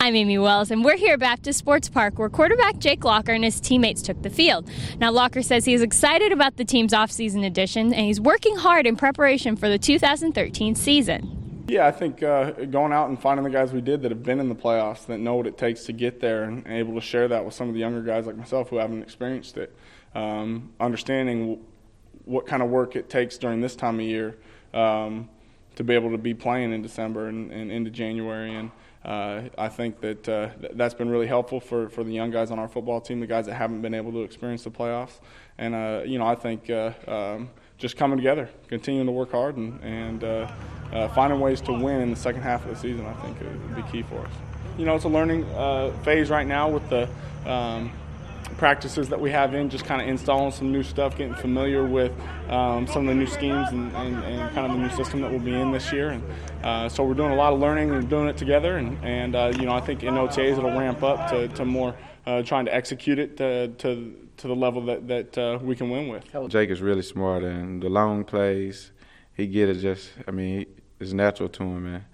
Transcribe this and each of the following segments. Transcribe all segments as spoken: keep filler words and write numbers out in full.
I'm Amy Wells, and we're here at Baptist Sports Park, where quarterback Jake Locker and his teammates took the field. Now, Locker says he is excited about the team's offseason addition, and he's working hard in preparation for the two thousand thirteen season. Yeah, I think uh, going out and finding the guys we did that have been in the playoffs, that know what it takes to get there, and able to share that with some of the younger guys like myself who haven't experienced it. Um, understanding what kind of work it takes during this time of year um, to be able to be playing in December and, and into January. And uh, I think that uh, that's been really helpful for, for the young guys on our football team, the guys that haven't been able to experience the playoffs. And, uh, you know, I think uh, um, just coming together, continuing to work hard, and, and uh, uh, finding ways to win in the second half of the season, I think would be key for us. You know, it's a learning uh, phase right now with the um, – practices that we have in, just kind of installing some new stuff, getting familiar with um, some of the new schemes and, and, and kind of the new system that we'll be in this year. And uh, so we're doing a lot of learning and doing it together. And, and uh, you know, I think in O T As it'll ramp up to, to more uh, trying to execute it to to, to the level that, that uh, we can win with. Jake is really smart, and the long plays, he get it just, I mean, he, it's natural to him, man.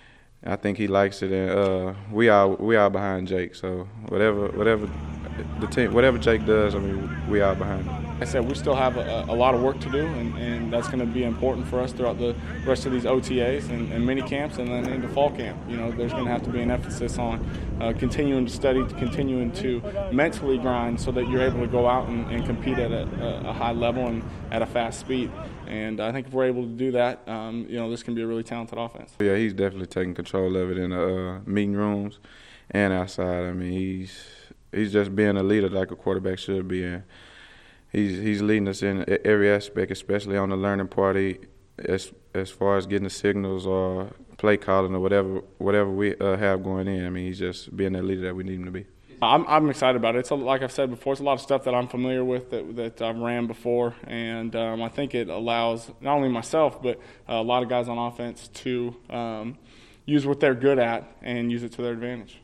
I think he likes it, and uh, we are we are behind Jake. So whatever whatever the team, whatever Jake does, I mean, we are behind him. Like I said, we still have a, a lot of work to do, and, and that's going to be important for us throughout the rest of these O T As and, and mini camps, and then into fall camp. You know, there's going to have to be an emphasis on uh, continuing to study, continuing to mentally grind, so that you're able to go out and, and compete at a, a high level and at a fast speed. And I think if we're able to do that, um, you know, this can be a really talented offense. Yeah, he's definitely taking control of it in the uh, meeting rooms and outside. I mean, he's he's just being a leader like a quarterback should be. And he's he's leading us in every aspect, especially on the learning party, as as far as getting the signals or play calling or whatever whatever we uh, have going in. I mean, he's just being that leader that we need him to be. I'm, I'm excited about it. It's a, like I've said before, it's a lot of stuff that I'm familiar with that, that I've ran before, and um, I think it allows not only myself but a lot of guys on offense to um, use what they're good at and use it to their advantage.